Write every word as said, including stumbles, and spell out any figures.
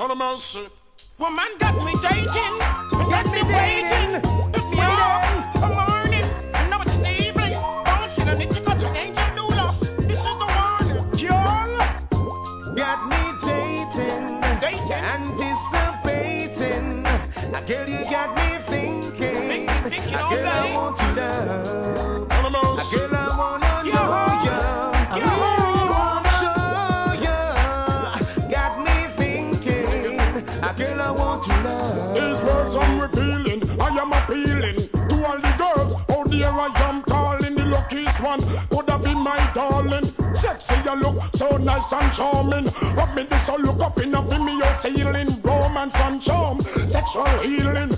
On a mercy. Woman got me dating, got me waiting. Took me out for morning, and now it's evening. Don't kill a nitty cut an angel do lost. This is the one. Girl, got me dating, dating, anticipating. A girl, you got me thinking. thinking, thinking A all girl, I day. want to love. On a A mercy. girl, I wanna Yeah. know ya. I Yeah. really wanna show ya. Got me thinking. A girl, I want to love. These words I'm revealing, I am appealing to all the girls. Oh dear, I am calling the luckiest one. Could have been my darling. Sexy, you look so nice and charming. But me this so look up in a me your ceiling. Romance and charm, sexual healing.